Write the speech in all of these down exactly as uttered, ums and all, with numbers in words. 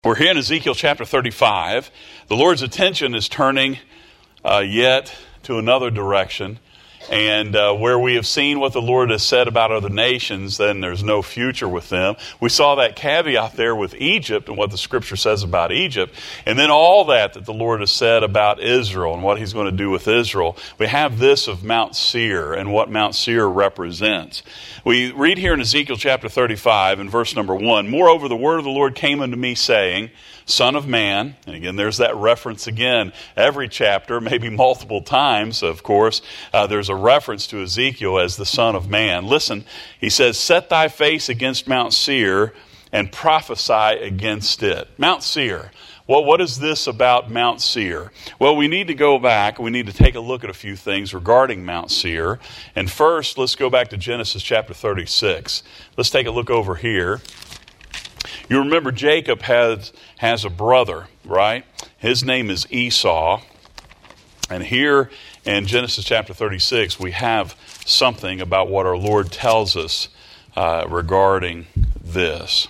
We're here in Ezekiel chapter thirty-five. The Lord's attention is turning uh, yet to another direction. And uh, where we have seen what the Lord has said about other nations, then there's no future with them. We saw that caveat there with Egypt and what the Scripture says about Egypt. And then all that that the Lord has said about Israel and what He's going to do with Israel. We have this of Mount Seir and what Mount Seir represents. We read here in Ezekiel chapter thirty-five in verse number one, "Moreover, the word of the Lord came unto me, saying, Son of man," and again, there's that reference again. Every chapter, maybe multiple times, of course, uh, there's a reference to Ezekiel as the Son of Man. Listen, he says, "Set thy face against Mount Seir and prophesy against it." Mount Seir. Well, what is this about Mount Seir? Well, we need to go back. We need to take a look at a few things regarding Mount Seir. And first, let's go back to Genesis chapter thirty-six. Let's take a look over here. You remember Jacob has, has a brother, right? His name is Esau. And here in Genesis chapter thirty-six, we have something about what our Lord tells us uh, regarding this.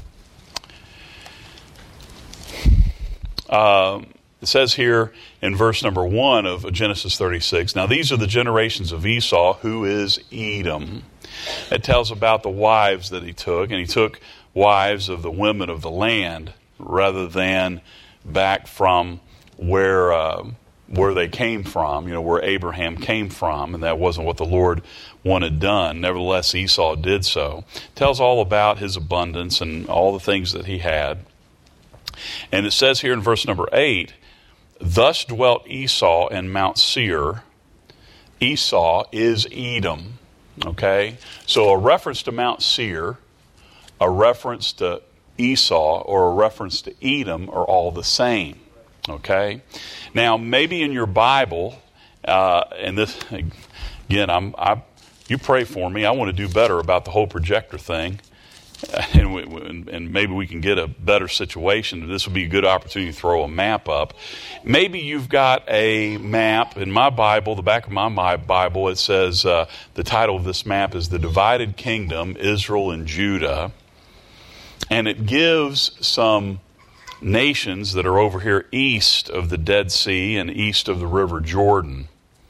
Uh, it says here in verse number one of Genesis thirty-six, "Now these are the generations of Esau, who is Edom." It tells about the wives that he took, and he took wives of the women of the land rather than back from where uh, where they came from, you know, where Abraham came from, and that wasn't what the Lord wanted done. Nevertheless, Esau did so. It tells all about his abundance and all the things that he had. And it says here in verse number eight, "Thus dwelt Esau in Mount Seir." Esau is Edom. Okay? So a reference to Mount Seir, a reference to Esau, or a reference to Edom are all the same. Okay? Now, maybe in your Bible, uh, and this, again, I'm, I, you pray for me. I want to do better about the whole projector thing. And, we, and maybe we can get a better situation. This would be a good opportunity to throw a map up. Maybe you've got a map. In my Bible, the back of my, my Bible, it says uh, the title of this map is "The Divided Kingdom, Israel and Judah." And it gives some nations that are over here east of the Dead Sea and east of the River Jordan.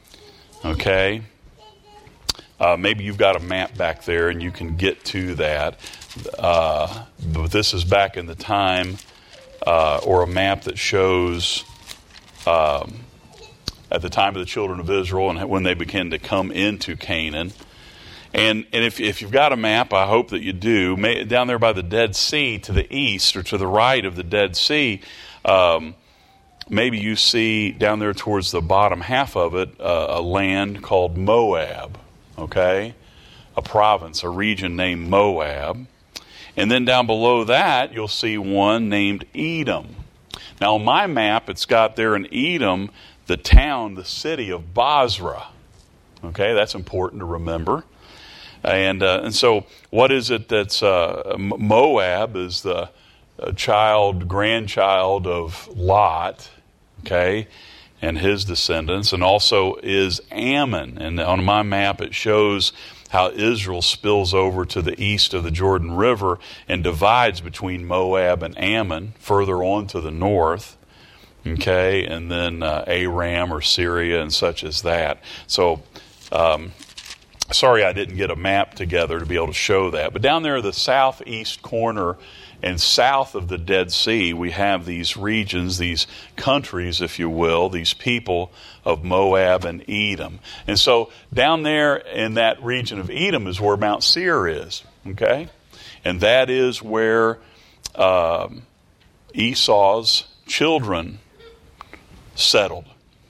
Okay? Uh, maybe you've got a map back there and you can get to that. Uh, but this is back in the time, uh, or a map that shows um, at the time of the children of Israel and when they began to come into Canaan. And and if if you've got a map, I hope that you do, may, down there by the Dead Sea to the east or to the right of the Dead Sea, um, maybe you see down there towards the bottom half of it uh, a land called Moab, okay? A province, a region named Moab. And then down below that, you'll see one named Edom. Now, on my map, it's got there in Edom the town, the city of Basra. Okay, that's important to remember. And uh, and so, what is it that's uh, Moab is the uh, child, grandchild of Lot, okay, and his descendants, and also is Ammon. And on my map, it shows how Israel spills over to the east of the Jordan River and divides between Moab and Ammon further on to the north, okay, and then uh, Aram or Syria and such as that. So, um, sorry I didn't get a map together to be able to show that. But down there, the southeast corner and south of the Dead Sea, we have these regions, these countries, if you will, these people of Moab and Edom. And so down there in that region of Edom is where Mount Seir is, okay? And that is where um, Esau's children settled.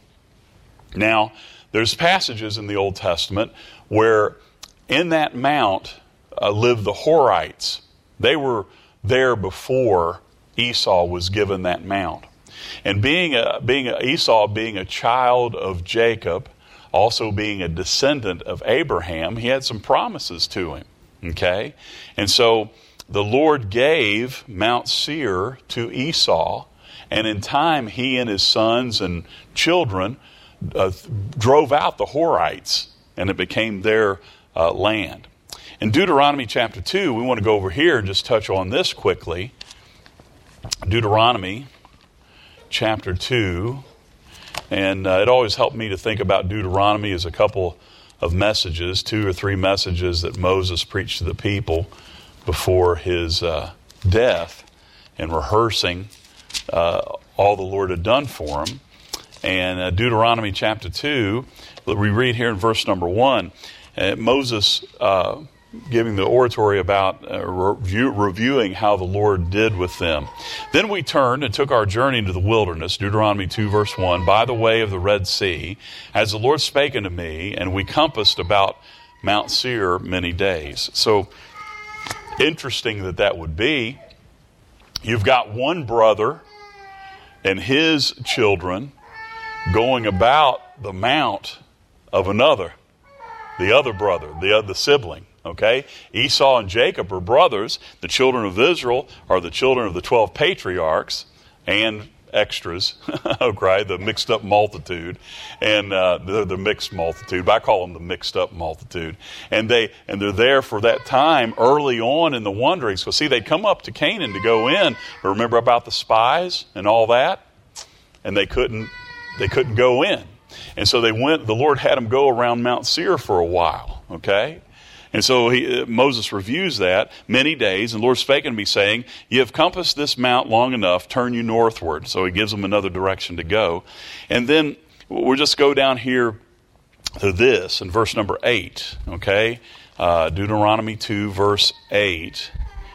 Now, there's passages in the Old Testament where in that mount uh, lived the Horites. They were there before Esau was given that mount. And being a, being a, Esau being a child of Jacob, also being a descendant of Abraham, he had some promises to him. Okay? And so the Lord gave Mount Seir to Esau, and in time he and his sons and children uh, drove out the Horites, and it became their uh, land. In Deuteronomy chapter two, we want to go over here and just touch on this quickly. Deuteronomy chapter two. And uh, it always helped me to think about Deuteronomy as a couple of messages, two or three messages that Moses preached to the people before his uh, death, and rehearsing uh, all the Lord had done for him. And uh, Deuteronomy chapter two, we read here in verse number one, uh, Moses uh, giving the oratory about uh, review, reviewing how the Lord did with them. Then we turned and took our journey into the wilderness, Deuteronomy two verse one, by the way of the Red Sea, as the Lord spake unto me, and we compassed about Mount Seir many days. So, interesting that that would be. You've got one brother and his children going about the mount of another, the other brother, the other sibling. Okay? Esau and Jacob are brothers. The children of Israel are the children of the twelve patriarchs and extras, okay, the mixed up multitude, and uh, the, the mixed multitude. But I call them the mixed up multitude. And they and they're there for that time early on in the wanderings. So see, they'd come up to Canaan to go in. But remember about the spies and all that, and they couldn't they couldn't go in. And so they went. The Lord had them go around Mount Seir for a while. Okay. And so he, uh, Moses reviews that many days, and the Lord spake unto me, saying, Ye have compassed this mount long enough, turn you northward. So he gives them another direction to go. And then we'll just go down here to this in verse number eight, okay? Uh, Deuteronomy two, verse eight.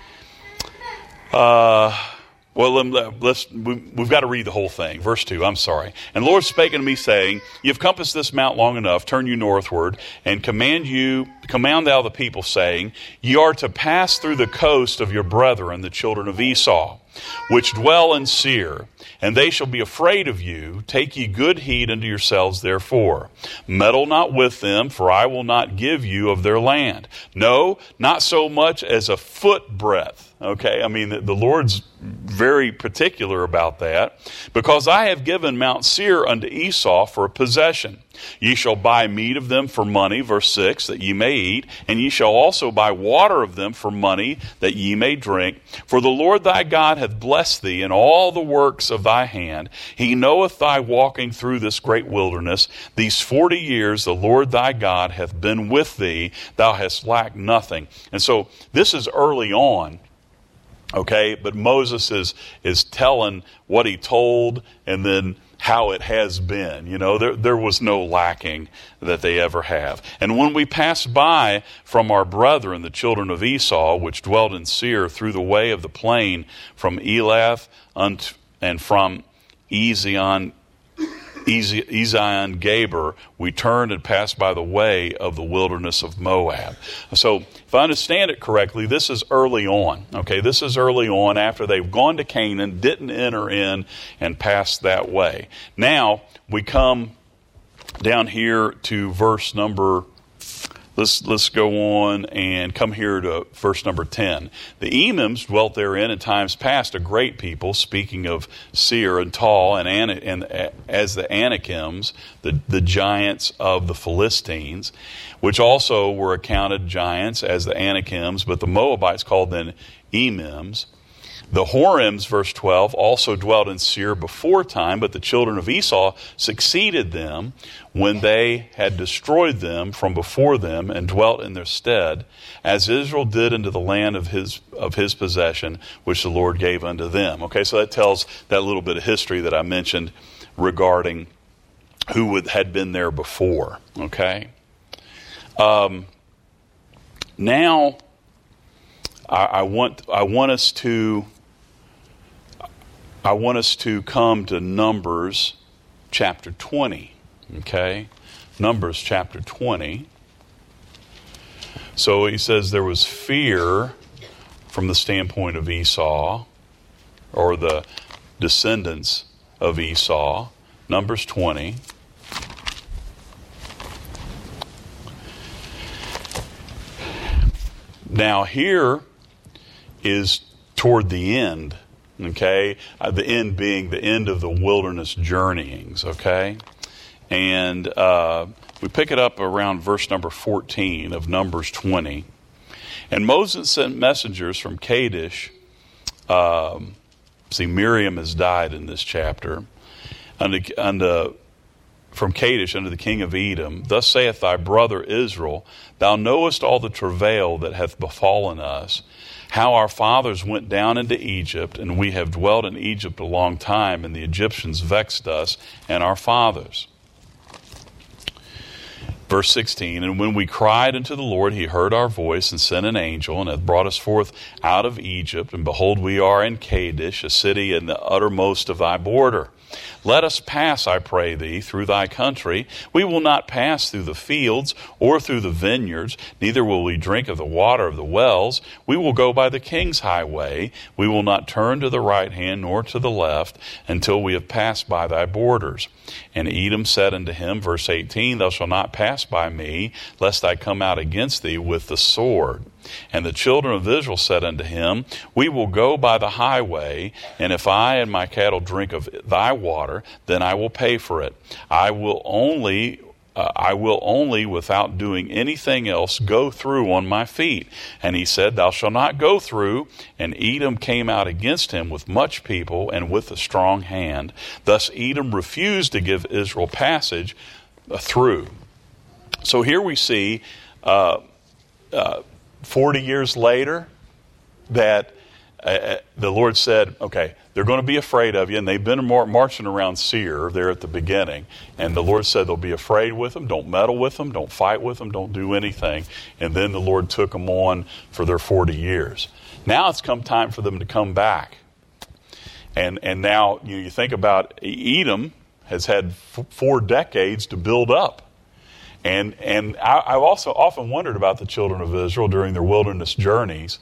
Uh... Well, let's, we've got to read the whole thing. Verse two, I'm sorry. And the Lord spake unto me, saying, Ye have compassed this mount long enough, turn you northward, and command you, command thou the people, saying, Ye are to pass through the coast of your brethren, the children of Esau, which dwell in Seir, and they shall be afraid of you. Take ye good heed unto yourselves, therefore. Meddle not with them, for I will not give you of their land. No, not so much as a foot breadth. Okay, I mean, the, the Lord's very particular about that. Because I have given Mount Seir unto Esau for a possession. Ye shall buy meat of them for money, verse six, that ye may eat, and ye shall also buy water of them for money, that ye may drink. For the Lord thy God hath blessed thee in all the works of thy hand. He knoweth thy walking through this great wilderness. These forty years the Lord thy God hath been with thee. Thou hast lacked nothing. And so this is early on. Okay, but Moses is is telling what he told, and then how it has been. You know, there there was no lacking that they ever have. And when we passed by from our brethren, the children of Esau, which dwelt in Seir, through the way of the plain from Elath unto, and from Ezion, Ezion Gaber, we turned and passed by the way of the wilderness of Moab. So, if I understand it correctly, this is early on. Okay, this is early on after they've gone to Canaan, didn't enter in, and passed that way. Now, we come down here to verse number, let's let's go on and come here to verse number ten. The Emims dwelt therein in times past, a great people, speaking of Seir and Tal, and, Ana, and as the Anakims, the, the giants of the Philistines, which also were accounted giants as the Anakims, but the Moabites called them Emims. The Horims, verse twelve, also dwelt in Seir before time, but the children of Esau succeeded them when they had destroyed them from before them and dwelt in their stead, as Israel did into the land of his of his possession, which the Lord gave unto them. Okay, so that tells that little bit of history that I mentioned regarding who would, had been there before. Okay. Um, now, I, I want I want us to. I want us to come to Numbers chapter twenty, okay? Numbers chapter twenty. So he says there was fear from the standpoint of Esau, or the descendants of Esau. Numbers twenty. Now here is toward the end. Okay, uh, the end being the end of the wilderness journeyings, okay? And uh, we pick it up around verse number fourteen of Numbers twenty. And Moses sent messengers from Kadesh, um, See, Miriam has died in this chapter. Unto, unto, from Kadesh unto the king of Edom, thus saith thy brother Israel, thou knowest all the travail that hath befallen us, how our fathers went down into Egypt, and we have dwelt in Egypt a long time, and the Egyptians vexed us and our fathers. Verse sixteen, and when we cried unto the Lord, he heard our voice and sent an angel, and hath brought us forth out of Egypt. And behold, we are in Kadesh, a city in the uttermost of thy border. Let us pass, I pray thee, through thy country. We will not pass through the fields or through the vineyards, neither will we drink of the water of the wells. We will go by the king's highway. We will not turn to the right hand nor to the left until we have passed by thy borders. And Edom said unto him, verse eighteen, thou shalt not pass by me, lest I come out against thee with the sword. And the children of Israel said unto him, we will go by the highway, and if I and my cattle drink of thy water, then I will pay for it. I will only, uh, I will only, without doing anything else, go through on my feet. And he said, thou shalt not go through. And Edom came out against him with much people and with a strong hand. Thus Edom refused to give Israel passage uh, through. So here we see uh, uh, forty years later that uh, the Lord said, okay, they're going to be afraid of you. And they've been mar- marching around Seir there at the beginning. And the Lord said they'll be afraid with them. Don't meddle with them. Don't fight with them. Don't do anything. And then the Lord took them on for their forty years. Now it's come time for them to come back. And and now you, you think about Edom has had f- four decades to build up. And and I, I've also often wondered about the children of Israel during their wilderness journeys,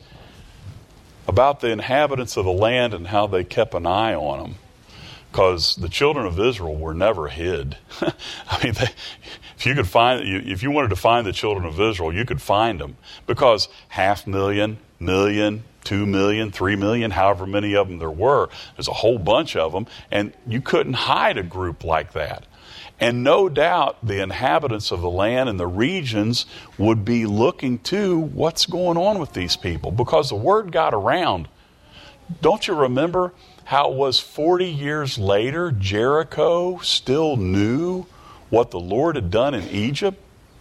about the inhabitants of the land and how they kept an eye on them. Because the children of Israel were never hid. I mean, they, if you could find, if you wanted to find the children of Israel, you could find them. Because half million, million, two million, three million, however many of them there were, there's a whole bunch of them, and you couldn't hide a group like that. And no doubt the inhabitants of the land and the regions would be looking to what's going on with these people, because the word got around. Don't you remember how it was forty years later, Jericho still knew what the Lord had done in Egypt?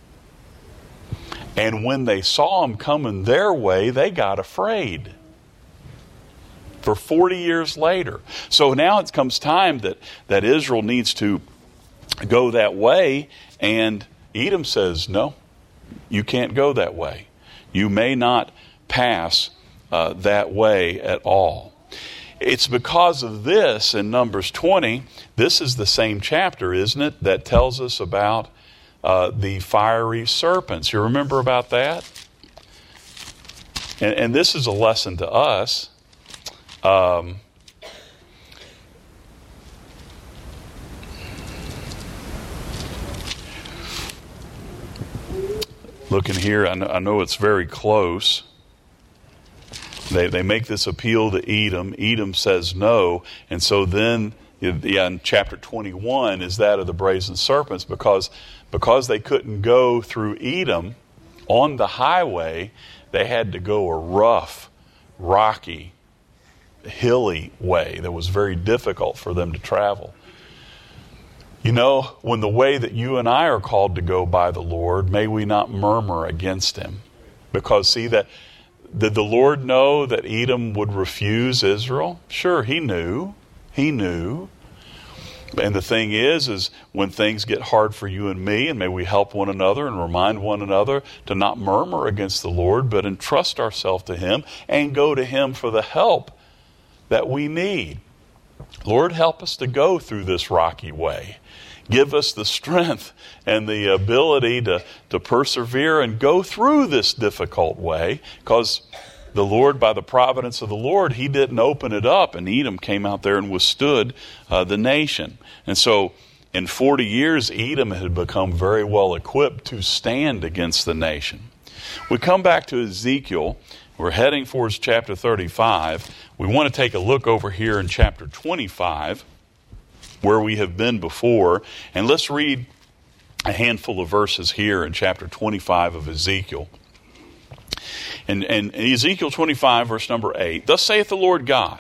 And when they saw him coming their way, they got afraid. For forty years later. So now it comes time that, that Israel needs to go that way, and Edom says, no, you can't go that way. You may not pass uh, that way at all. It's because of this in Numbers twenty, this is the same chapter, isn't it, that tells us about uh, the fiery serpents. You remember about that? And, and this is a lesson to us. Um, Looking here, I know, I know it's very close. They they make this appeal to Edom. Edom says no. And so then, yeah, in chapter twenty-one is that of the brazen serpents, because, because they couldn't go through Edom on the highway, they had to go a rough, rocky, hilly way that was very difficult for them to travel. You know, when the way that you and I are called to go by the Lord, may we not murmur against him. Because, see, that did the Lord know that Edom would refuse Israel? Sure, he knew. He knew. And the thing is, is when things get hard for you and me, and may we help one another and remind one another to not murmur against the Lord, but entrust ourselves to him and go to him for the help that we need. Lord, help us to go through this rocky way. Give us the strength and the ability to, to persevere and go through this difficult way, because the Lord, by the providence of the Lord, he didn't open it up, and Edom came out there and withstood uh, the nation. And so in forty years, Edom had become very well equipped to stand against the nation. We come back to Ezekiel. We're heading towards chapter thirty-five. We want to take a look over here in chapter twenty-five, where we have been before. And let's read a handful of verses here in chapter twenty-five of Ezekiel. And, and Ezekiel twenty-five, verse number eight, thus saith the Lord God,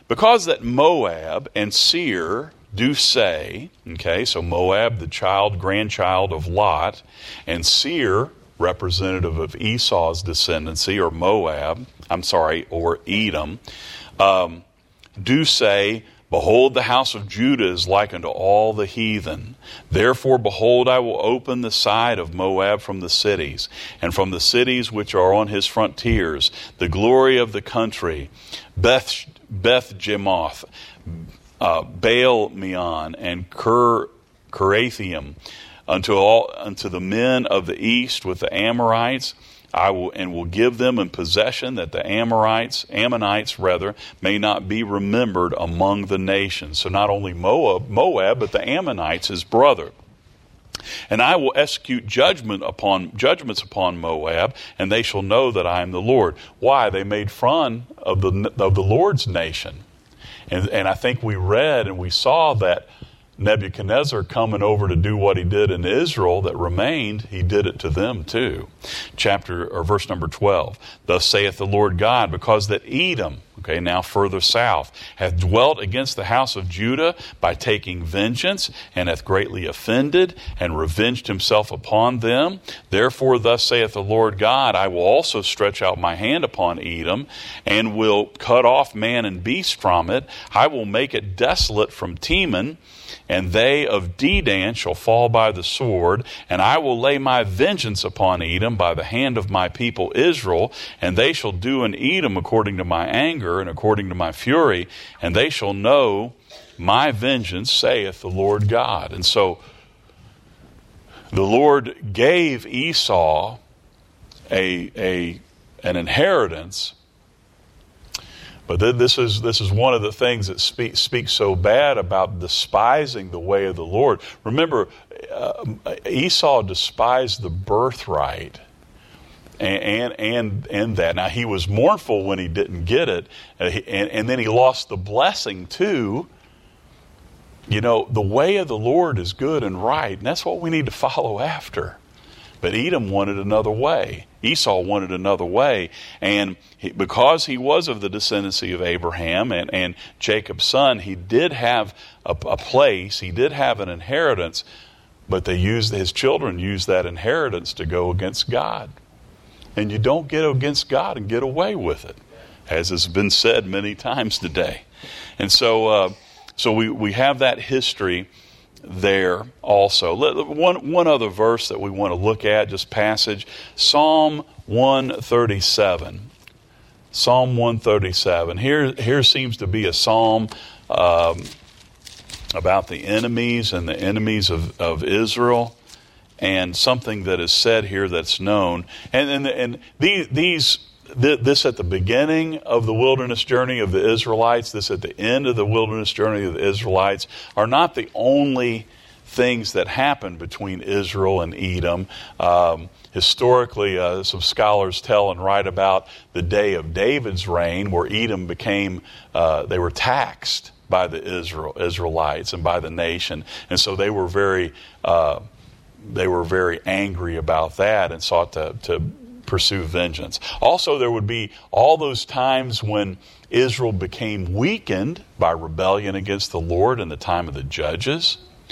Because that Moab and Seir do say, okay, so Moab, the child, grandchild of Lot, and Seir, representative of Esau's descendancy, or Moab, I'm sorry, or Edom, um, do say, behold, the house of Judah is like unto all the heathen. Therefore, behold, I will open the side of Moab from the cities, and from the cities which are on his frontiers, the glory of the country, Beth, Beth Jemoth, uh, Baal Meon, and Ker, Kerathaim, unto all unto the men of the east with the Amorites. I will and will give them in possession, that the Amorites, Ammonites rather, may not be remembered among the nations. So not only Moab, Moab, but the Ammonites, his brother. And I will execute judgment upon judgments upon Moab, and they shall know that I am the Lord. Why? They made fun of the of the Lord's nation, and and I think we read and we saw that Nebuchadnezzar coming over to do what he did in Israel that remained, he did it to them too. Chapter or verse number twelve. Thus saith the Lord God, because that Edom, okay, now further south, hath dwelt against the house of Judah by taking vengeance, and hath greatly offended, and revenged himself upon them. Therefore thus saith the Lord God, I will also stretch out my hand upon Edom, and will cut off man and beast from it. I will make it desolate from Teman, and they of Dedan shall fall by the sword, and I will lay my vengeance upon Edom by the hand of my people Israel, and they shall do in Edom according to my anger and according to my fury, and they shall know my vengeance, saith the Lord God. And so the Lord gave Esau a, a an inheritance. But this is this is one of the things that speak, speaks so bad about despising the way of the Lord. Remember, uh, Esau despised the birthright, and, and and and that. Now he was mournful when he didn't get it, and, and then he lost the blessing too. You know, the way of the Lord is good and right, and that's what we need to follow after. But Edom wanted another way. Esau wanted another way. And he, because he was of the descendancy of Abraham and, and Jacob's son, he did have a, a place, he did have an inheritance, but they used, his children used that inheritance to go against God. And you don't get against God and get away with it, as has been said many times today. And so, uh, so we, we have that history there also. One, one other verse that we want to look at, just passage, Psalm one thirty-seven. Psalm one thirty-seven. Here, here seems to be a psalm um, about the enemies and the enemies of, of Israel, and something that is said here that's known. And, and, and these, these This at the beginning of the wilderness journey of the Israelites, this at the end of the wilderness journey of the Israelites, are not the only things that happened between Israel and Edom. Um, historically, uh, some scholars tell and write about the day of David's reign, where Edom became, uh, they were taxed by the Israel Israelites and by the nation, and so they were very, uh, they were very angry about that and sought to to. pursue vengeance. Also, there would be all those times when Israel became weakened by rebellion against the Lord in the time of the judges,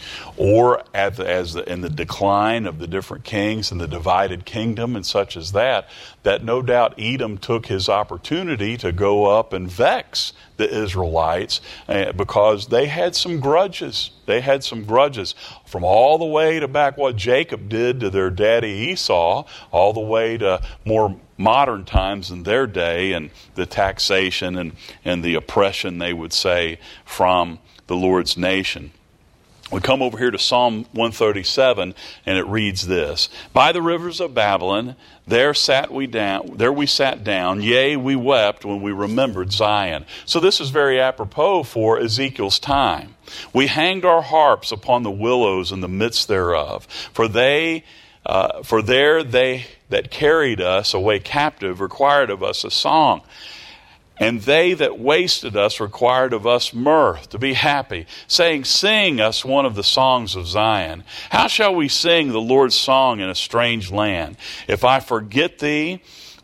or at the, as the, in the decline of the different kings and the divided kingdom and such as that, that no doubt Edom took his opportunity to go up and vex the Israelites uh, because they had some grudges. They had some grudges from all the way to back what Jacob did to their daddy Esau, all the way to more modern times in their day, and the taxation and, and the oppression, they would say, from the Lord's nation. We come over here to Psalm one thirty-seven, and it reads this: By the rivers of Babylon, there sat we down, there we sat down, yea, we wept when we remembered Zion. So this is very apropos for Ezekiel's time. We hanged our harps upon the willows in the midst thereof, for they, uh, for there they that carried us away captive required of us a song. And they that wasted us required of us mirth, to be happy, saying, Sing us one of the songs of Zion. How shall we sing the Lord's song in a strange land? If I forget thee,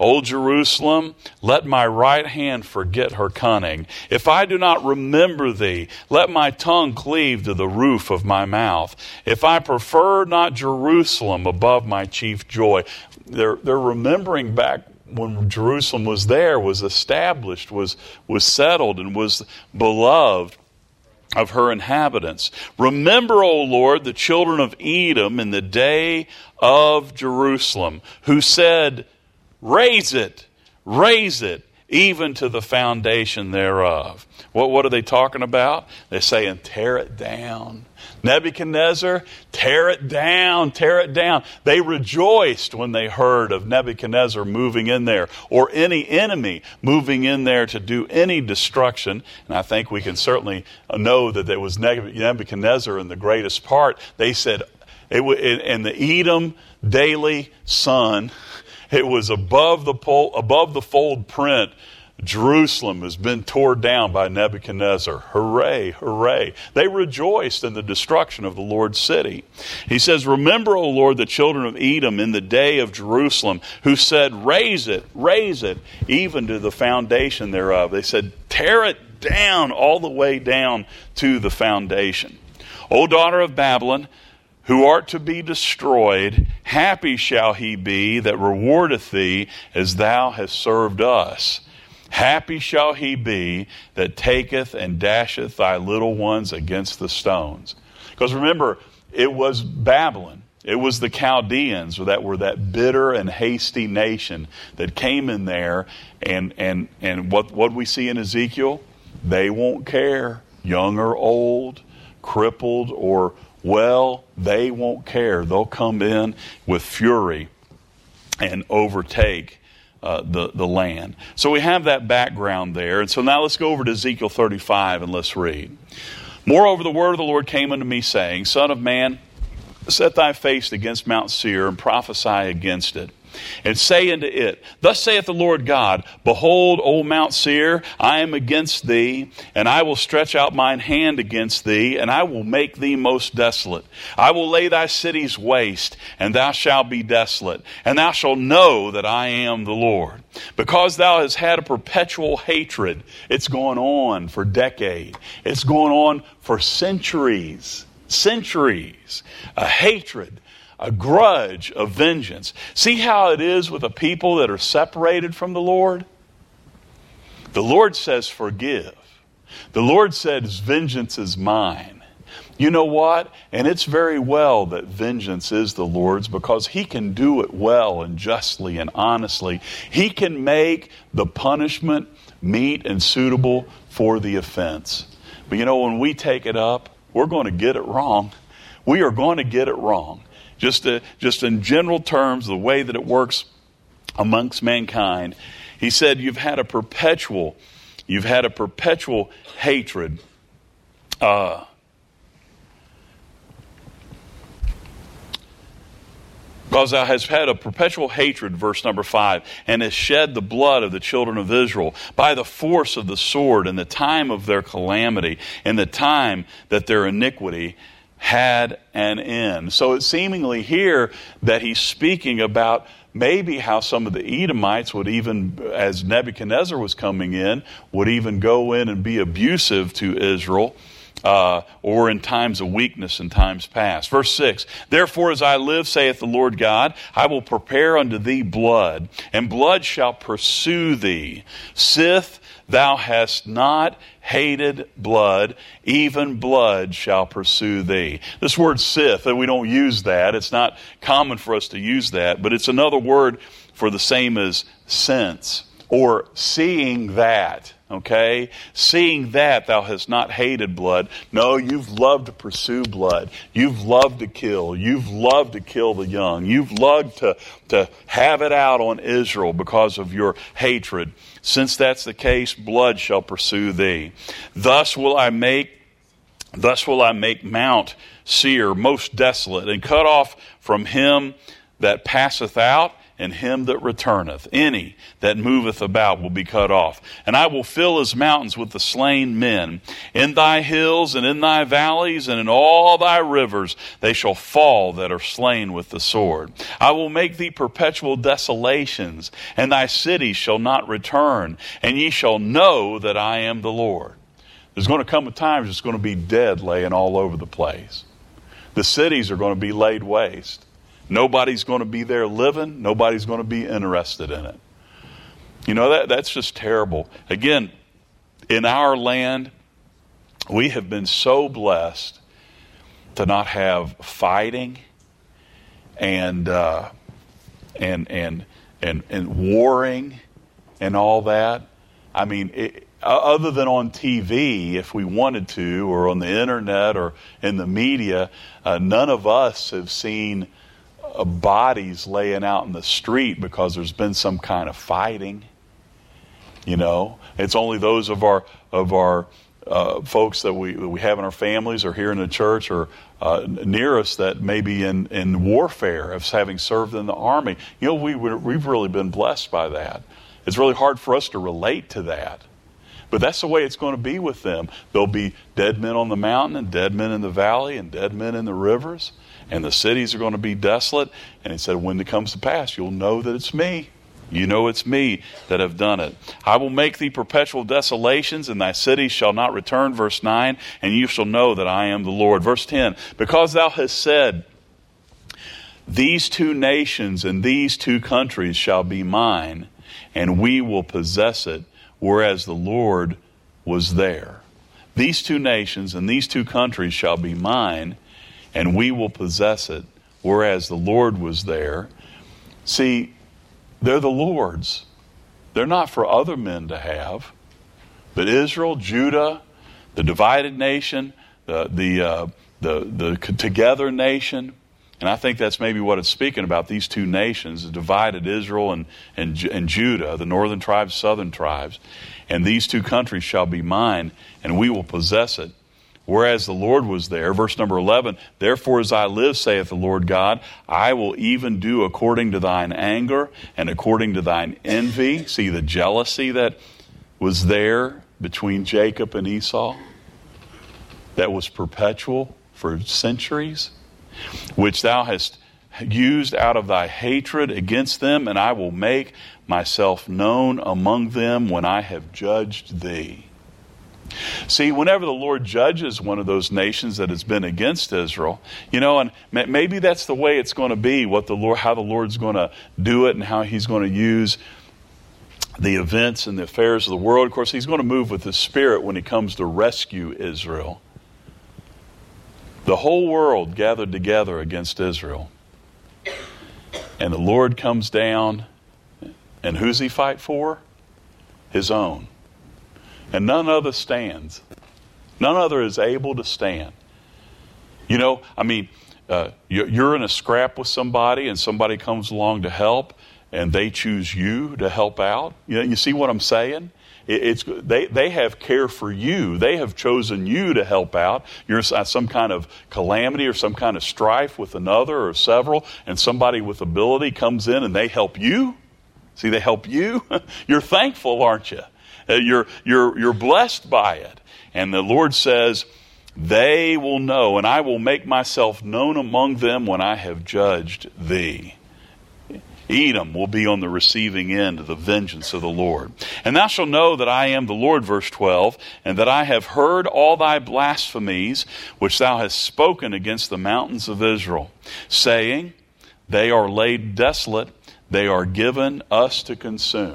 O Jerusalem, let my right hand forget her cunning. If I do not remember thee, let my tongue cleave to the roof of my mouth. If I prefer not Jerusalem above my chief joy. They're, they're remembering back when Jerusalem was there, was established, was, was settled, and was beloved of her inhabitants. Remember, O Lord, the children of Edom in the day of Jerusalem, who said, raise it, raise it, even to the foundation thereof. What, what are they talking about? They're saying, tear it down. Nebuchadnezzar, tear it down, tear it down. They rejoiced when they heard of Nebuchadnezzar moving in there, or any enemy moving in there to do any destruction. And I think we can certainly know that there was Nebuchadnezzar in the greatest part. They said, it, in the Edom Daily Sun, it was above the pole, above the fold print, Jerusalem has been torn down by Nebuchadnezzar. Hooray, hooray. They rejoiced in the destruction of the Lord's city. He says, remember, O Lord, the children of Edom in the day of Jerusalem, who said, raise it, raise it, even to the foundation thereof. They said, tear it down, all the way down to the foundation. O daughter of Babylon, who art to be destroyed, happy shall he be that rewardeth thee as thou hast served us. Happy shall he be that taketh and dasheth thy little ones against the stones. Because remember, it was Babylon. It was the Chaldeans that were that bitter and hasty nation that came in there. And, and, and what, what we see in Ezekiel, they won't care. Young or old, crippled or well, they won't care. They'll come in with fury and overtake Uh, the, the land. So we have that background there. And so now let's go over to Ezekiel thirty-five and let's read. Moreover, the word of the Lord came unto me, saying, Son of man, set thy face against Mount Seir, and prophesy against it. And say unto it, Thus saith the Lord God, Behold, O Mount Seir, I am against thee, and I will stretch out mine hand against thee, and I will make thee most desolate. I will lay thy cities waste, and thou shalt be desolate, and thou shalt know that I am the Lord. Because thou hast had a perpetual hatred. It's going on for decades. It's going on for centuries. Centuries. A hatred. A grudge of vengeance. See how it is with a people that are separated from the Lord? The Lord says, forgive. The Lord says, vengeance is mine. You know what? And it's very well that vengeance is the Lord's, because he can do it well and justly and honestly. He can make the punishment meet and suitable for the offense. But you know, when we take it up, we're going to get it wrong. We are going to get it wrong. Just, to, just in general terms, the way that it works amongst mankind, he said, you've had a perpetual, you've had a perpetual hatred. Uh, because thou hast had a perpetual hatred, verse number five, and hast shed the blood of the children of Israel by the force of the sword in the time of their calamity, in the time that their iniquity had an end. So it's seemingly here that he's speaking about maybe how some of the Edomites would even, as Nebuchadnezzar was coming in, would even go in and be abusive to Israel, uh, or in times of weakness in times past. Verse six, Therefore as I live, saith the Lord God, I will prepare unto thee blood, and blood shall pursue thee. Sith thou hast not hated blood, even blood shall pursue thee. This word sith, we don't use that. It's not common for us to use that, but it's another word for the same as sense, or seeing that. Okay? Seeing that thou hast not hated blood. No, you've loved to pursue blood. You've loved to kill. You've loved to kill the young. You've loved to, to have it out on Israel because of your hatred. Since that's the case, blood shall pursue thee. Thus will I make, thus will I make Mount Seir most desolate, and cut off from him that passeth out, and him that returneth. Any that moveth about will be cut off. And I will fill his mountains with the slain men. In thy hills and in thy valleys and in all thy rivers they shall fall that are slain with the sword. I will make thee perpetual desolations, and thy cities shall not return, and ye shall know that I am the Lord. There's going to come a time it's going to be dead laying all over the place. The cities are going to be laid waste. Nobody's going to be there living. Nobody's going to be interested in it. You know, that that's just terrible. Again, in our land, we have been so blessed to not have fighting and uh, and and and and warring and all that. I mean, it, other than on T V, if we wanted to, or on the internet or in the media, uh, none of us have seen uh, bodies laying out in the street because there's been some kind of fighting. You know, it's only those of our of our uh, folks that we that we have in our families or here in the church or uh, near us that may be in, in warfare, of having served in the army. You know, we we've really been blessed by that. It's really hard for us to relate to that. But that's the way it's going to be with them. There'll be dead men on the mountain and dead men in the valley and dead men in the rivers. And the cities are going to be desolate. And he said, when it comes to pass, you'll know that it's me. You know it's me that have done it. I will make thee perpetual desolations, and thy cities shall not return. Verse nine, and you shall know that I am the Lord. Verse ten, because thou hast said, these two nations and these two countries shall be mine, and we will possess it, whereas the Lord was there. These two nations and these two countries shall be mine, and we will possess it, whereas the Lord was there. See, they're the Lord's. They're not for other men to have. But Israel, Judah, the divided nation, the the uh, the, the together nation, and I think that's maybe what it's speaking about, these two nations, the divided Israel and, and, and Judah, the northern tribes, southern tribes. And these two countries shall be mine, and we will possess it, whereas the Lord was there. Verse number eleven, therefore as I live, saith the Lord God, I will even do according to thine anger and according to thine envy. See the jealousy that was there between Jacob and Esau? That was perpetual for centuries, which thou hast used out of thy hatred against them, and I will make myself known among them when I have judged thee. See, whenever the Lord judges one of those nations that has been against Israel, you know, and maybe that's the way it's going to be, what the Lord, how the Lord's going to do it and how he's going to use the events and the affairs of the world. Of course, he's going to move with his Spirit when he comes to rescue Israel. The whole world gathered together against Israel. And the Lord comes down, and who's he fight for? His own. And none other stands. None other is able to stand. You know, I mean, uh, you're in a scrap with somebody, and somebody comes along to help, and they choose you to help out. You know, you see what I'm saying? It's they, they have care for you. They have chosen you to help out. You're in some kind of calamity or some kind of strife with another or several, and somebody with ability comes in and they help you. See, they help you. You're thankful, aren't you? You're, you're, you're blessed by it. And the Lord says, they will know, and I will make myself known among them when I have judged thee. Edom will be on the receiving end of the vengeance of the Lord. And thou shalt know that I am the Lord, verse twelve, and that I have heard all thy blasphemies which thou hast spoken against the mountains of Israel, saying, they are laid desolate, they are given us to consume.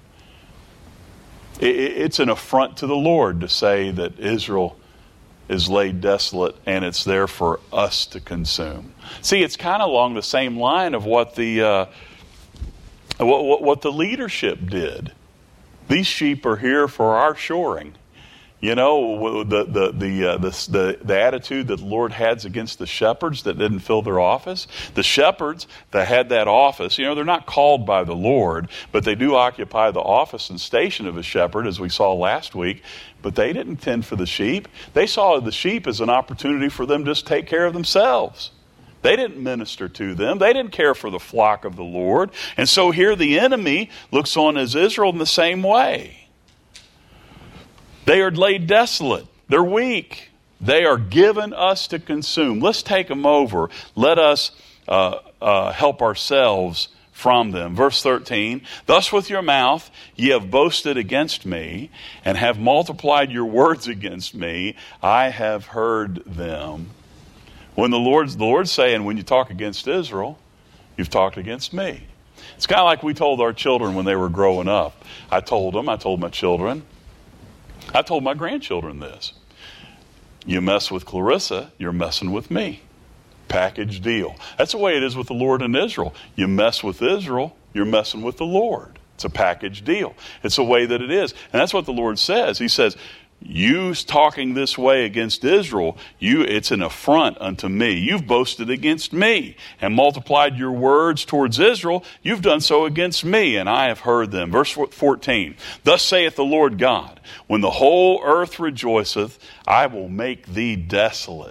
It's an affront to the Lord to say that Israel is laid desolate and it's there for us to consume. See, it's kind of along the same line of what the uh, what, what, what the leadership did. These sheep are here for our shoring. You know, the the the, uh, the the the attitude that the Lord has against the shepherds that didn't fill their office. The shepherds that had that office, you know, they're not called by the Lord, but they do occupy the office and station of a shepherd, as we saw last week. But they didn't tend for the sheep. They saw the sheep as an opportunity for them to just take care of themselves. They didn't minister to them. They didn't care for the flock of the Lord. And so here the enemy looks on as Israel in the same way. They are laid desolate. They're weak. They are given us to consume. Let's take them over. Let us uh, uh, help ourselves from them. Verse thirteen, thus with your mouth ye have boasted against me, and have multiplied your words against me. I have heard them. When the Lord's, the Lord's saying, when you talk against Israel, you've talked against me. It's kind of like we told our children when they were growing up. I told them, I told my children, I told my grandchildren this. You mess with Clarissa, you're messing with me. Package deal. That's the way it is with the Lord and Israel. You mess with Israel, you're messing with the Lord. It's a package deal. It's the way that it is. And that's what the Lord says. He says, you talking this way against Israel, you it's an affront unto me. You've boasted against me and multiplied your words towards Israel. You've done so against me, and I have heard them. Verse fourteen, thus saith the Lord God, when the whole earth rejoiceth, I will make thee desolate.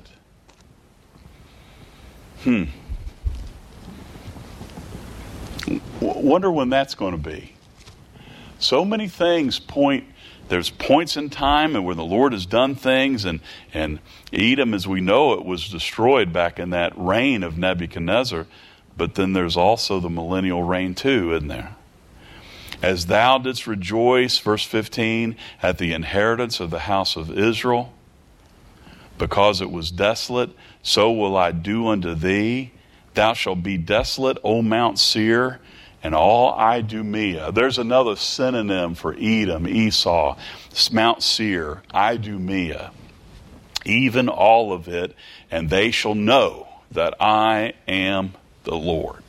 Hmm. Wonder when that's going to be. So many things point, there's points in time and where the Lord has done things, and, and Edom, as we know it, was destroyed back in that reign of Nebuchadnezzar. But then there's also the millennial reign too, isn't there? As thou didst rejoice, verse fifteen, at the inheritance of the house of Israel, because it was desolate, so will I do unto thee. Thou shalt be desolate, O Mount Seir, and all Idumea. There's another synonym for Edom, Esau, Mount Seir, Idumea. Even all of it, and they shall know that I am the Lord.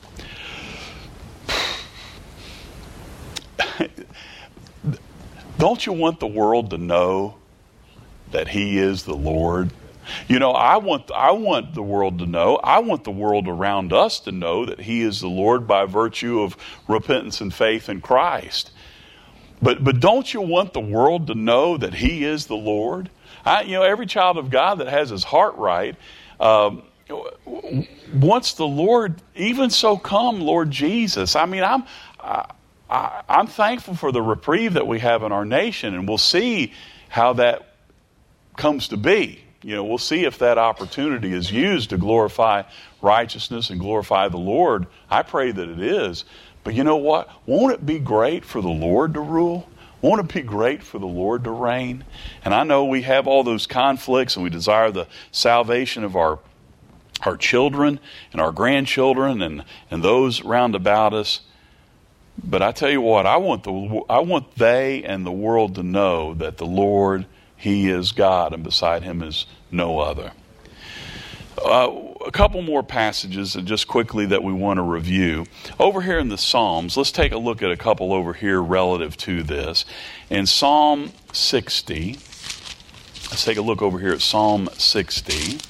Don't you want the world to know that He is the Lord? You know, I want I want the world to know. I want the world around us to know that He is the Lord by virtue of repentance and faith in Christ. But but don't you want the world to know that He is the Lord? I, you know, every child of God that has his heart right um, wants the Lord. Even so, come, Lord Jesus. I mean, I'm I, I, I'm thankful for the reprieve that we have in our nation, and we'll see how that comes to be. You know, we'll see if that opportunity is used to glorify righteousness and glorify the Lord. I pray that it is. But you know what? Won't it be great for the Lord to rule? Won't it be great for the Lord to reign? And I know we have all those conflicts, and we desire the salvation of our our children and our grandchildren and, and those round about us. But I tell you what, I want the I want they and the world to know that the Lord, He is God, and beside Him is no other. Uh, a couple more passages and just quickly that we want to review. Over here in the Psalms, let's take a look at a couple over here relative to this. In Psalm sixty, let's take a look over here at Psalm sixty.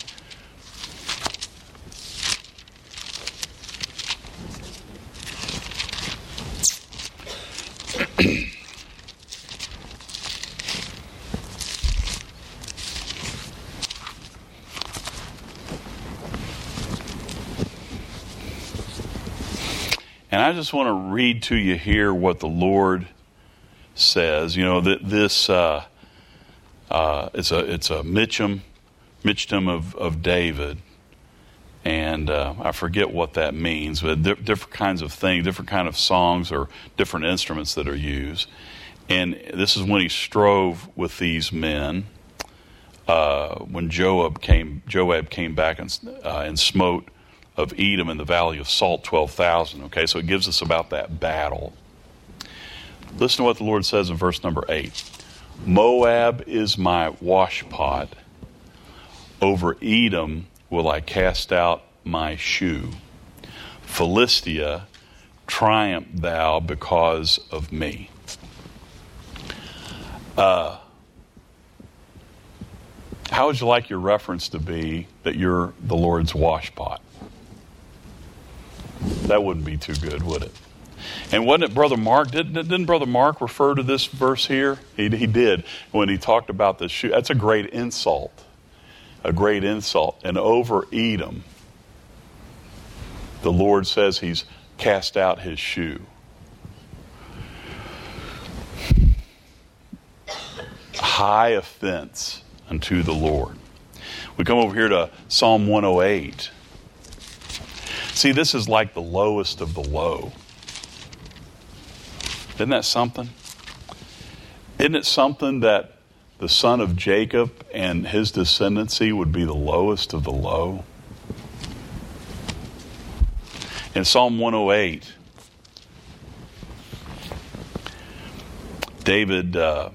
And I just want to read to you here what the Lord says. You know, that this uh, uh, it's a it's a Mitchum, Mitchum of, of David, and uh, I forget what that means, but di- different kinds of things, different kind of songs or different instruments that are used. And this is when he strove with these men. Uh, when Joab came, Joab came back and uh, and smote of Edom in the valley of Salt, twelve thousand. Okay, so it gives us about that battle. Listen to what the Lord says in verse number eight. Moab is my washpot. Over Edom will I cast out my shoe. Philistia, triumph thou because of me. Uh, how would you like your reference to be that you're the Lord's washpot? That wouldn't be too good, would it? And wasn't it Brother Mark? Didn't, didn't Brother Mark refer to this verse here? He, he did when he talked about the shoe. That's a great insult. A great insult. And over Edom, the Lord says he's cast out his shoe. High offense unto the Lord. We come over here to Psalm one oh eight. See, this is like the lowest of the low. Isn't that something? Isn't it something that the son of Jacob and his descendancy would be the lowest of the low? In Psalm one oh eight, David, uh,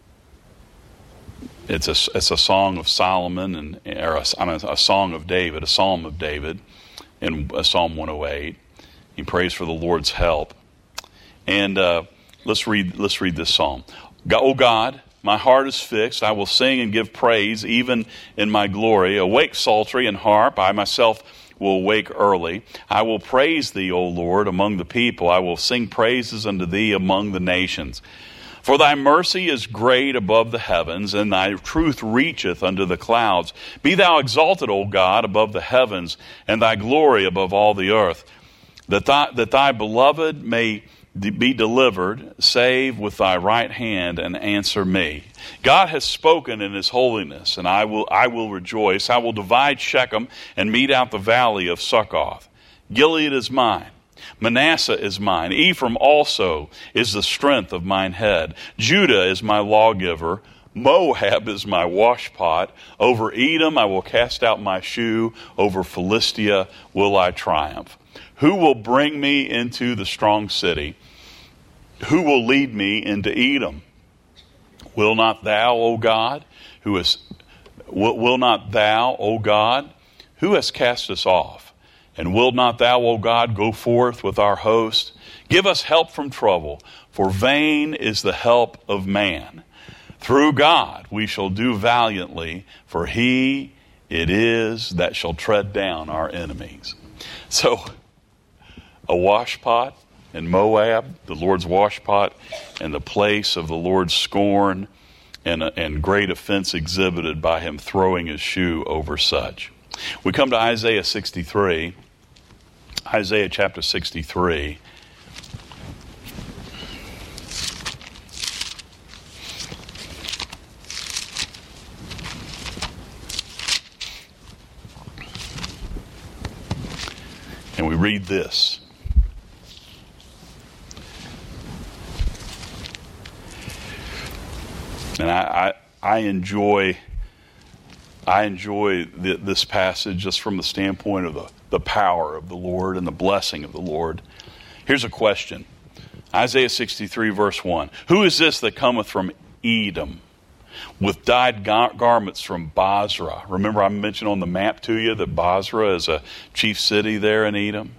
it's a it's a song of Solomon, and or a, I mean, a song of David, a psalm of David, in uh, Psalm one oh eight. He prays for the Lord's help, and uh, let's read let's read this psalm. O God, my heart is fixed. I will sing and give praise, even in my glory. Awake, psaltery and harp. I myself will awake early. I will praise thee, O Lord, among the people. I will sing praises unto thee among the nations. For thy mercy is great above the heavens, and thy truth reacheth unto the clouds. Be thou exalted, O God, above the heavens, and thy glory above all the earth. That thy, that thy beloved may be delivered, save with thy right hand and answer me. God has spoken in his holiness, and I will I will rejoice. I will divide Shechem and mete out the valley of Succoth. Gilead is mine. Manasseh is mine. Ephraim also is the strength of mine head. Judah is my lawgiver. Moab is my washpot. Over Edom I will cast out my shoe. Over Philistia will I triumph. Who will bring me into the strong city? Who will lead me into Edom? Will not thou, O God, who is will, will not thou, O God, who has cast us off? And will not thou, O God, go forth with our host? Give us help from trouble, for vain is the help of man. Through God we shall do valiantly, for he it is that shall tread down our enemies. So, a washpot in Moab, the Lord's washpot, and the place of the Lord's scorn, and, and great offense exhibited by him throwing his shoe over such. We come to Isaiah sixty-three. Isaiah chapter sixty-three. And we read this. And I, I, I enjoy I enjoy the, this passage just from the standpoint of the, the power of the Lord and the blessing of the Lord. Here's a question. Isaiah sixty-three verse one. Who is this that cometh from Edom with dyed gar- garments from Basra? Remember I mentioned on the map to you that Basra is a chief city there in Edom.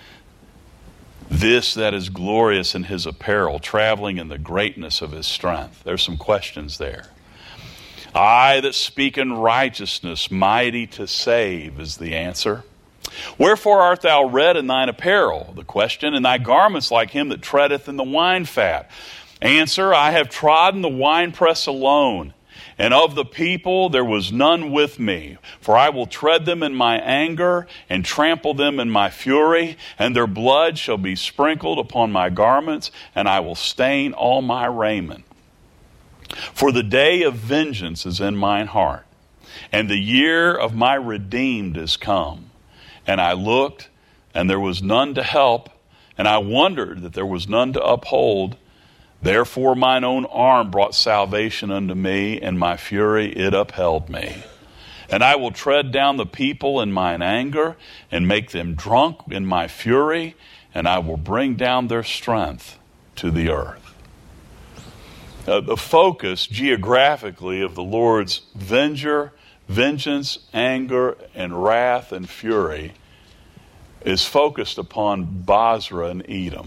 This that is glorious in his apparel, traveling in the greatness of his strength. There's some questions there. I that speak in righteousness, mighty to save, is the answer. Wherefore art thou red in thine apparel? The question. And thy garments like him that treadeth in the wine fat. Answer, I have trodden the winepress alone, and of the people there was none with me. For I will tread them in my anger, and trample them in my fury, and their blood shall be sprinkled upon my garments, and I will stain all my raiment. For the day of vengeance is in mine heart, and the year of my redeemed is come. And I looked, and there was none to help, and I wondered that there was none to uphold. Therefore mine own arm brought salvation unto me, and my fury it upheld me. And I will tread down the people in mine anger, and make them drunk in my fury, and I will bring down their strength to the earth. Uh, the focus geographically of the Lord's venger, vengeance, anger, and wrath and fury is focused upon Basra and Edom.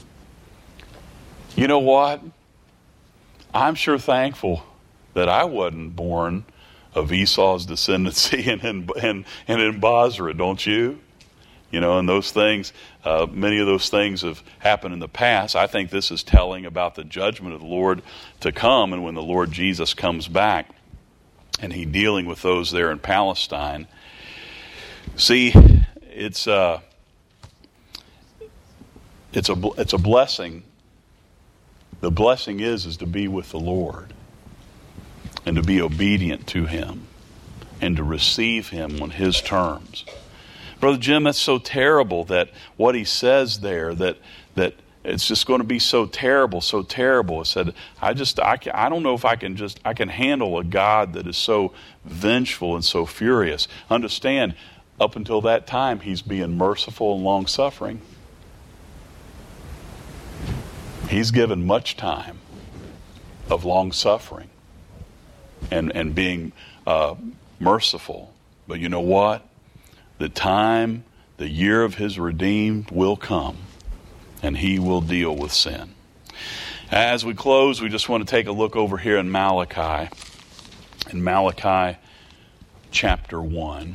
You know what? I'm sure thankful that I wasn't born of Esau's descendancy and in, and, and in Basra, don't you? You know, and those things, uh, many of those things have happened in the past. I think this is telling about the judgment of the Lord to come, and when the Lord Jesus comes back and he dealing with those there in Palestine. See, it's uh, it's a it's a blessing. The blessing is is to be with the Lord and to be obedient to Him and to receive Him on His terms. Brother Jim, that's so terrible that what he says there, that that it's just going to be so terrible, so terrible. It said, I just, I, can, I don't know if I can just, I can handle a God that is so vengeful and so furious. Understand, up until that time, He's being merciful and long-suffering. He's given much time of long-suffering and, and being uh, merciful. But you know what? The time, the year of His redeemed will come, and He will deal with sin. As we close, we just want to take a look over here in Malachi. In Malachi chapter one.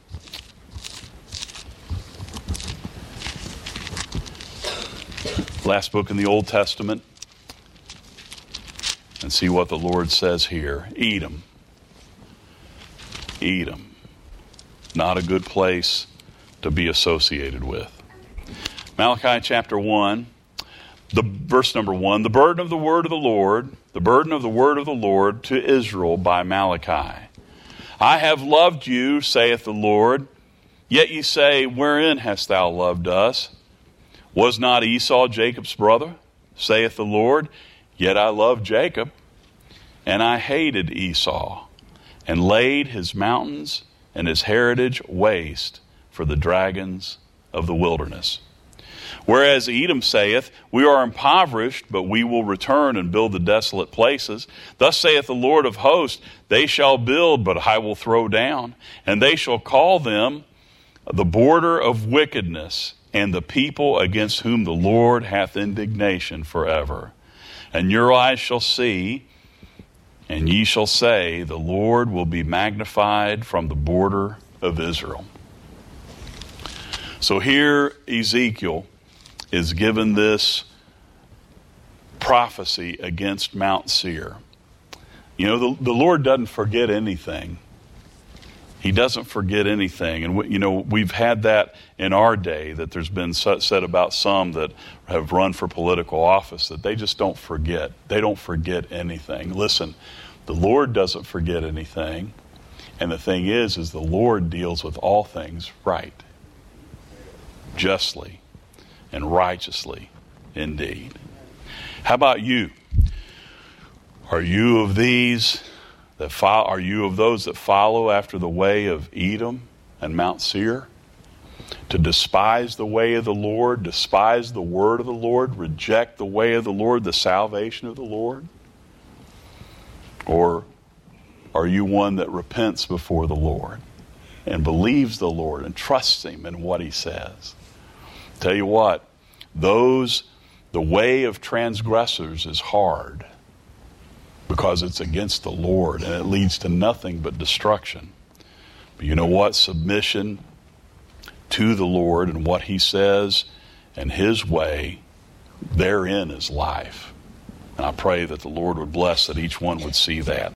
Last book in the Old Testament. And see what the Lord says here. Edom. Edom. Not a good place to be associated with. Malachi chapter one, the verse number one, the burden of the word of the Lord, the burden of the word of the Lord to Israel by Malachi. I have loved you, saith the Lord, yet ye say, wherein hast thou loved us? Was not Esau Jacob's brother, saith the Lord, yet I loved Jacob, and I hated Esau, and laid his mountains and his heritage waste for the dragons of the wilderness. Whereas Edom saith, we are impoverished, but we will return and build the desolate places. Thus saith the Lord of hosts, they shall build, but I will throw down. And they shall call them the border of wickedness, and the people against whom the Lord hath indignation forever. And your eyes shall see, and ye shall say, the Lord will be magnified from the border of Israel. So here Ezekiel is given this prophecy against Mount Seir. You know, the, the Lord doesn't forget anything. He doesn't forget anything. And, we, you know, we've had that in our day, that there's been said about some that have run for political office, that they just don't forget. They don't forget anything. Listen, the Lord doesn't forget anything. And the thing is, is the Lord deals with all things right, justly, and righteously indeed. How about you? Are you of these that follow, are you of those that follow after the way of Edom and Mount Seir? To despise the way of the Lord, despise the word of the Lord, reject the way of the Lord, the salvation of the Lord? Or are you one that repents before the Lord and believes the Lord and trusts Him in what He says? Tell you what, those, the way of transgressors is hard because it's against the Lord and it leads to nothing but destruction. But you know what? Submission to the Lord and what He says and His way, therein is life. And I pray that the Lord would bless that each one would see that.